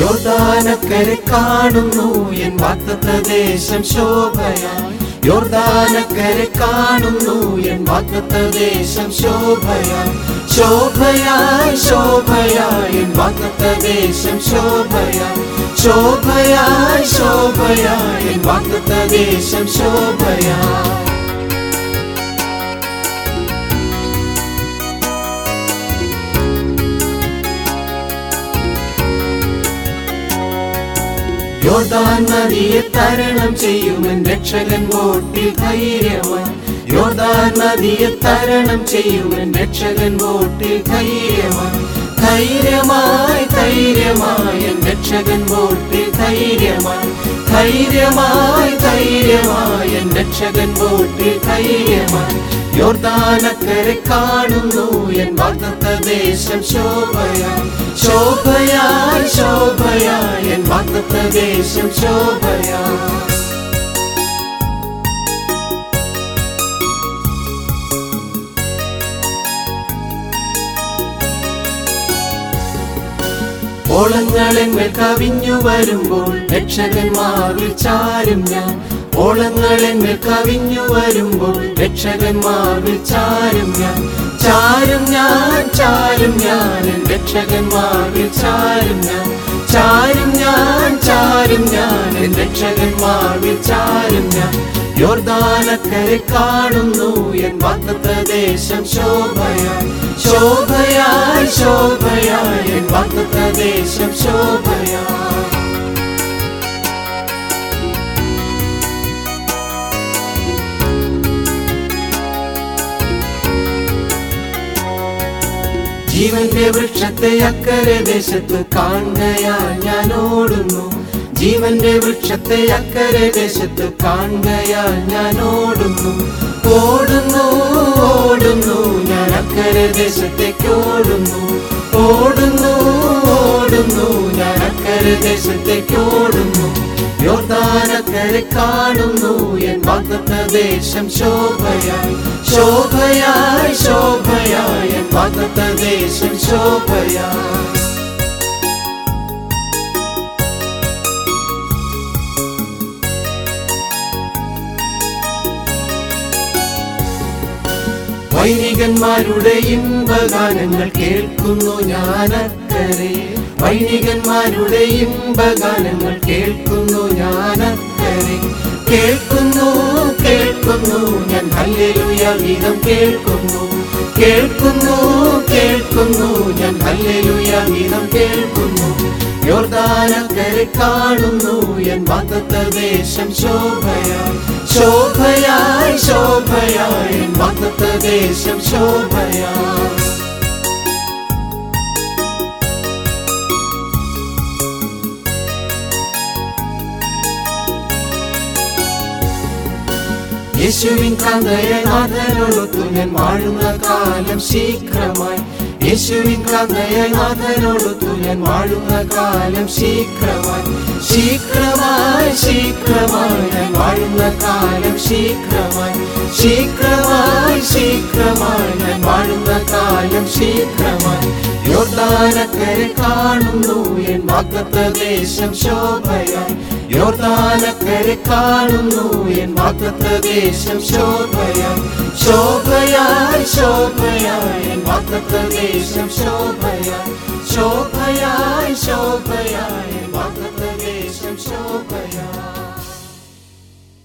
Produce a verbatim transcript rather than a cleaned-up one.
യോർദാനക്കരെ കാണുന്നു എൻ വാഗ്ദത്തദേശം ശോഭയായി. യോർദാനക്കരെ കാണുന്നു എൻ വാഗ്ദത്തദേശം ശോഭയായി. ശോഭയായി ശോഭയായി എൻ വാഗ്ദത്തദേശം ശോഭയായി. ശോഭയായി ശോഭയായി എൻ വാഗ്ദത്തദേശം ശോഭയായി. യോർദാൻ നദിയെ തരണം ചെയ്യുമെൻ രക്ഷകൻ വോട്ടിൽ ധൈര്യമായി. യോർദാൻ നദിയെ തരണം ചെയ്യുമെൻ രക്ഷകൻ വോട്ടിൽ ധൈര്യമായി. ധൈര്യമായി ധൈര്യമായി എൻ രക്ഷകൻ വോട്ടിൽ ധൈര്യമായി. ധൈര്യമായി ധൈര്യമായി എൻ രക്ഷകൻ വോട്ടിൽ ധൈര്യമായി. യോർദാനക്കരെ കാണുന്നു എൻ വാഗ്ദത്തദേശം ശോഭയായി. ശോഭയായി ശോഭയായി എൻ വാഗ്ദത്തദേശം ശോഭയായി. ഓളങ്ങളെന്മേൽ കവിഞ്ഞു വരുമ്പോൾ രക്ഷകന്മാരിൽ ചാരും ഞാൻ. ഓളങ്ങളെന്മേൽ കവിഞ്ഞു വരുമ്പോൾ രക്ഷകന്മാരിൽ ചാരും ഞാൻ. ചാരും ഞാൻ ചാരും ഞാൻ എൻ രക്ഷകന്മാരിൽ ചാരും ഞാൻ. ചാരും ഞാൻ ചാരും ഞാൻ എൻ രക്ഷകന്മാരിൽ ചാരും ഞാൻ. യോർദാനക്കരെ കാണുന്നു എൻ വാഗ്ദത്തദേശം ശോഭയായി. ശോഭയായി ശോഭയായി എൻ വാഗ്ദത്തദേശം ശോഭയായി. ജീവന്റെ വൃക്ഷത്തെ അക്കരെ ദേശത്ത് കാണുകയാൽ ഞാൻ ഓടുന്നു. ജീവന്റെ വൃക്ഷത്തെ അക്കരെ ദേശത്ത് കാണുകയാൽ ഞാൻ ഓടുന്നു. ഓടുന്നു ഓടുന്നു ഞാൻ അക്കരെ ദേശത്തേക്ക് ഓടുന്നു. ഓടുന്നു ഓടുന്നു ഞാൻ അക്കരെ ദേശത്തേക്ക് ഓടുന്നു. യോർദാനക്കരെ കാണുന്നു എൻ വാഗ്ദത്തദേശം ശോഭയായി. ശോഭയായി ശോഭയായി എൻ വാഗ്ദത്തദേശം ശോഭയായി. വൈണികന്മാരുടെ ഇമ്പഗാനങ്ങൾ കേൾക്കുന്നു ഞാനക്കരെ. വൈണികന്മാരുടെ ഇമ്പഗാനങ്ങൾ കേൾക്കുന്നു ഞാനക്കരെ. കേൾക്കുന്നു കേൾക്കുന്നു ഞാൻ ഹല്ലേലൂയ ഗീതം കേൾക്കുന്നു. കേൾക്കുന്നു കേൾക്കുന്നു ഞാൻ ഹല്ലേലൂയ ഗീതം കേൾക്കുന്നു. യോർദാനക്കരെ കാണുന്നു എൻ വാഗ്ദത്തദേശം ശോഭയായി. ശോഭയായി ശോഭയായി എൻ വാഗ്ദത്തദേശം ശോഭയായി. യേശുവിൻ കാന്തയെ നാഥനോടൊത്തു ഞാൻ വാഴുന്ന കാലം ശീഘ്രമായി. യേശുവിൻ കാന്തയെ നാഥനോടൊത്തു ഞാൻ വാഴുന്ന കാലം ശീഘ്രമായി. ശീഘ്രമായി ശീഘ്രമായി ഞാൻ വാഴുന്ന കാലം ശീഘ്രമായി. ശീഘ്രമായി ശീഘ്രമായി ഞാൻ വാഴുന്ന കാലം ശീഘ്രമായി. യോർദാനക്കരെ കാണുന്നു എൻ വാഗ്ദത്തദേശം ശോഭയായി. യോർദാനക്കരെ കാണുന്നു എൻ വാഗ്ദത്തദേശം ശോഭയായി. ശോഭയായി ശോഭയായി എൻ വാഗ്ദത്തദേശം ശോഭയായി. ശോഭയായി ശോഭയായി എൻ വാഗ്ദത്തദേശം ശോഭയായി.